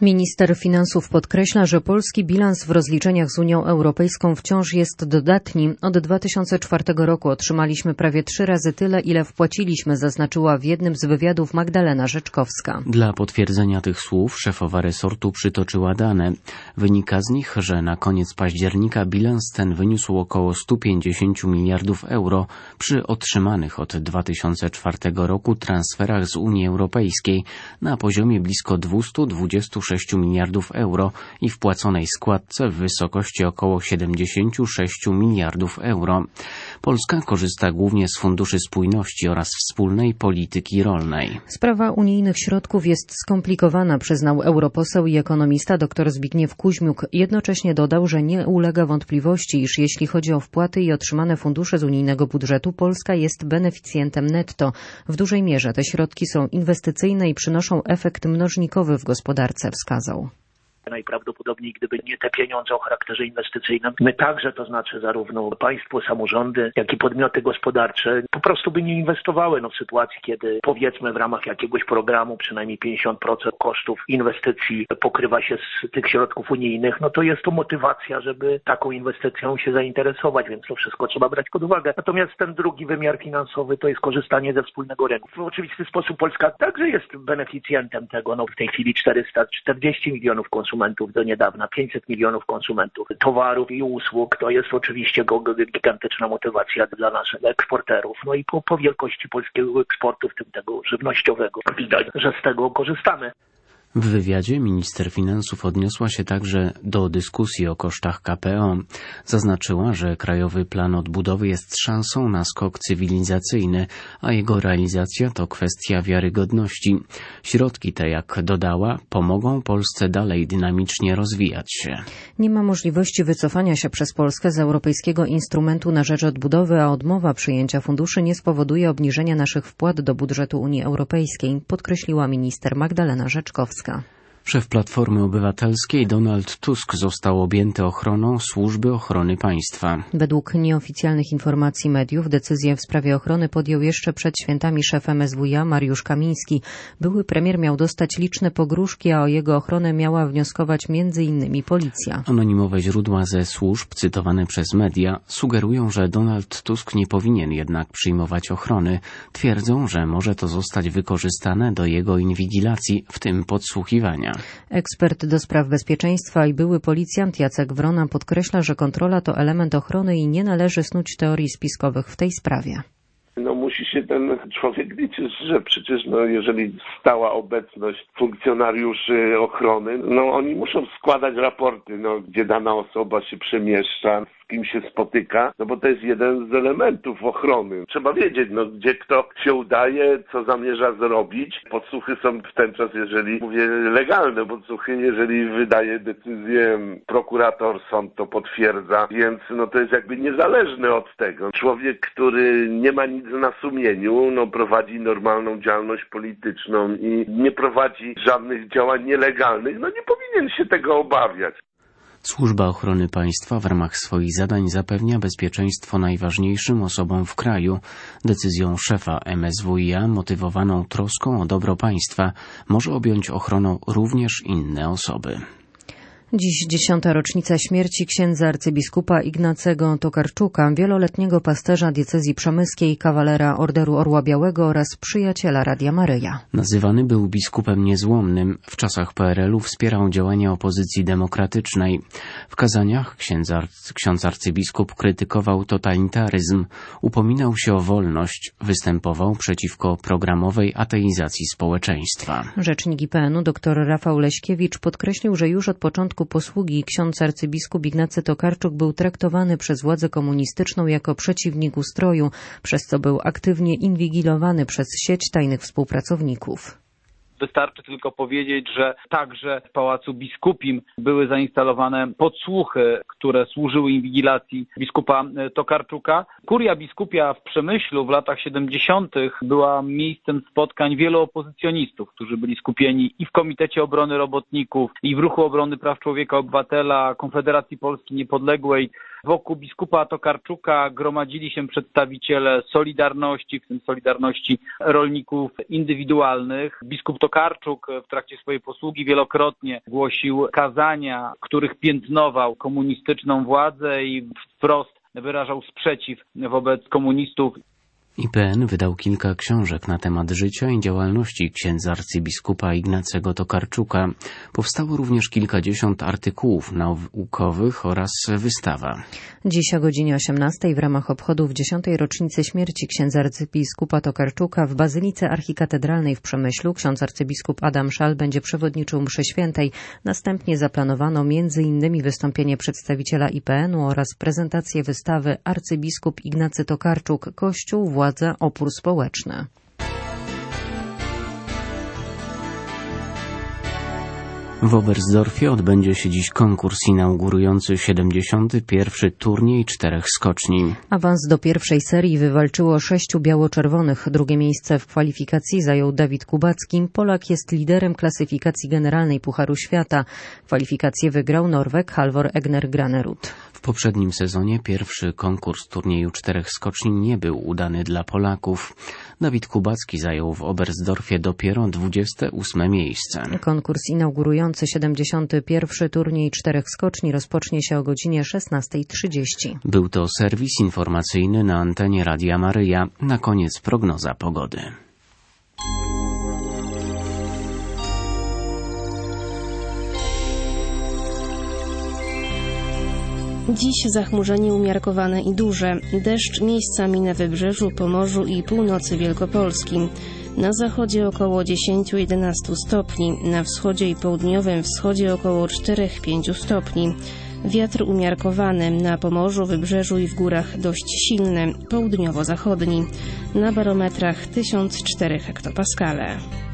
Minister finansów podkreśla, że polski bilans w rozliczeniach z Unią Europejską wciąż jest dodatni. Od 2004 roku otrzymaliśmy prawie 3 razy tyle, ile wpłaciliśmy, zaznaczyła w jednym z wywiadów Magdalena Rzeczkowska. Dla potwierdzenia tych słów szefowa resortu przytoczyła dane. Wynika z nich, że na koniec października bilans ten wyniósł około 150 miliardów euro przy otrzymanych od 2004 roku transferach z Unii Europejskiej na poziomie blisko 226 miliardów euro i wpłaconej składce w wysokości około 76 miliardów euro. Polska korzysta głównie z funduszy spójności oraz wspólnej polityki rolnej. Sprawa unijnych środków jest skomplikowana, przyznał europoseł i ekonomista dr Zbigniew Kuźmiuk. Jednocześnie dodał, że nie ulega wątpliwości, iż jeśli chodzi o wpłaty i otrzymane fundusze z unijnego budżetu, Polska jest beneficjentem netto. W dużej mierze te środki są inwestycyjne i przynoszą efekt mnożnikowy w gospodarce, wskazał. Najprawdopodobniej, gdyby nie te pieniądze o charakterze inwestycyjnym, my także, to znaczy zarówno państwo, samorządy, jak i podmioty gospodarcze po prostu by nie inwestowały w sytuacji, kiedy powiedzmy w ramach jakiegoś programu przynajmniej 50% kosztów inwestycji pokrywa się z tych środków unijnych, to jest to motywacja, żeby taką inwestycją się zainteresować, więc to wszystko trzeba brać pod uwagę. Natomiast ten drugi wymiar finansowy to jest korzystanie ze wspólnego rynku. W oczywisty sposób Polska także jest beneficjentem tego. W tej chwili 440 milionów konsumentów, do niedawna 500 milionów konsumentów towarów i usług. To jest oczywiście gigantyczna motywacja dla naszych eksporterów. I po wielkości polskiego eksportu, w tym tego żywnościowego, widać, że z tego korzystamy. W wywiadzie minister finansów odniosła się także do dyskusji o kosztach KPO. Zaznaczyła, że Krajowy Plan Odbudowy jest szansą na skok cywilizacyjny, a jego realizacja to kwestia wiarygodności. Środki te, jak dodała, pomogą Polsce dalej dynamicznie rozwijać się. Nie ma możliwości wycofania się przez Polskę z Europejskiego Instrumentu na rzecz Odbudowy, a odmowa przyjęcia funduszy nie spowoduje obniżenia naszych wpłat do budżetu Unii Europejskiej, podkreśliła minister Magdalena Rzeczkowska. Szef Platformy Obywatelskiej Donald Tusk został objęty ochroną Służby Ochrony Państwa. Według nieoficjalnych informacji mediów decyzję w sprawie ochrony podjął jeszcze przed świętami szef MSWiA Mariusz Kamiński. Były premier miał dostać liczne pogróżki, a o jego ochronę miała wnioskować m.in. policja. Anonimowe źródła ze służb cytowane przez media sugerują, że Donald Tusk nie powinien jednak przyjmować ochrony. Twierdzą, że może to zostać wykorzystane do jego inwigilacji, w tym podsłuchiwania. Ekspert do spraw bezpieczeństwa i były policjant Jacek Wrona podkreśla, że kontrola to element ochrony i nie należy snuć teorii spiskowych w tej sprawie. Musi się ten człowiek liczyć, że przecież jeżeli stała obecność funkcjonariuszy ochrony, oni muszą składać raporty, gdzie dana osoba się przemieszcza, z kim się spotyka, bo to jest jeden z elementów ochrony. Trzeba wiedzieć, gdzie kto się udaje, co zamierza zrobić. Podsłuchy są w ten czas, jeżeli mówię legalne podsłuchy, jeżeli wydaje decyzję prokurator, sąd to potwierdza, więc to jest jakby niezależne od tego. Człowiek, który nie ma nic na sumieniu, prowadzi normalną działalność polityczną i nie prowadzi żadnych działań nielegalnych, nie powinien się tego obawiać. Służba Ochrony Państwa w ramach swoich zadań zapewnia bezpieczeństwo najważniejszym osobom w kraju. Decyzją szefa MSWiA, motywowaną troską o dobro państwa, może objąć ochroną również inne osoby. Dziś 10. rocznica śmierci księdza arcybiskupa Ignacego Tokarczuka, wieloletniego pasterza diecezji przemyskiej, kawalera Orderu Orła Białego oraz przyjaciela Radia Maryja. Nazywany był biskupem niezłomnym. W czasach PRL-u wspierał działania opozycji demokratycznej. W kazaniach ksiądz arcybiskup krytykował totalitaryzm, upominał się o wolność, występował przeciwko programowej ateizacji społeczeństwa. Rzecznik IPN-u dr Rafał Leśkiewicz podkreślił, że już od początku posługi ksiądz arcybiskup Ignacy Tokarczuk był traktowany przez władzę komunistyczną jako przeciwnik ustroju, przez co był aktywnie inwigilowany przez sieć tajnych współpracowników. Wystarczy tylko powiedzieć, że także w Pałacu Biskupim były zainstalowane podsłuchy, które służyły inwigilacji biskupa Tokarczuka. Kuria biskupia w Przemyślu w latach 70. była miejscem spotkań wielu opozycjonistów, którzy byli skupieni i w Komitecie Obrony Robotników, i w Ruchu Obrony Praw Człowieka Obywatela, Konfederacji Polski Niepodległej. Wokół biskupa Tokarczuka gromadzili się przedstawiciele Solidarności, w tym Solidarności Rolników Indywidualnych. Biskup Tokarczuk w trakcie swojej posługi wielokrotnie głosił kazania, których piętnował komunistyczną władzę i wprost wyrażał sprzeciw wobec komunistów. IPN wydał kilka książek na temat życia i działalności księdza arcybiskupa Ignacego Tokarczuka. Powstało również kilkadziesiąt artykułów naukowych oraz wystawa. Dziś o godzinie 18 w ramach obchodów 10. rocznicy śmierci księdza arcybiskupa Tokarczuka w Bazylice Archikatedralnej w Przemyślu ksiądz arcybiskup Adam Szal będzie przewodniczył mszy świętej. Następnie zaplanowano m.in. wystąpienie przedstawiciela IPN-u oraz prezentację wystawy Arcybiskup Ignacy Tokarczuk, Kościół, władza, opór społeczny. W Oberstdorfie odbędzie się dziś konkurs inaugurujący 71. turniej 4 skoczni. Awans do pierwszej serii wywalczyło 6 biało-czerwonych. Drugie miejsce w kwalifikacji zajął Dawid Kubacki. Polak jest liderem klasyfikacji generalnej Pucharu Świata. Kwalifikację wygrał Norweg Halvor Egner Granerud. W poprzednim sezonie pierwszy konkurs turnieju 4 skoczni nie był udany dla Polaków. Dawid Kubacki zajął w Oberstdorfie dopiero 28. miejsce. Konkurs inaugurujący 71. turniej 4 skoczni rozpocznie się o godzinie 16:30. Był to serwis informacyjny na antenie Radia Maryja. Na koniec prognoza pogody. Dziś zachmurzenie umiarkowane i duże. Deszcz miejscami na wybrzeżu, Pomorzu i północy Wielkopolski. Na zachodzie około 10-11 stopni, na wschodzie i południowym wschodzie około 4-5 stopni. Wiatr umiarkowany, na Pomorzu, Wybrzeżu i w górach dość silny, południowo-zachodni. Na barometrach 1004 hektopaskale.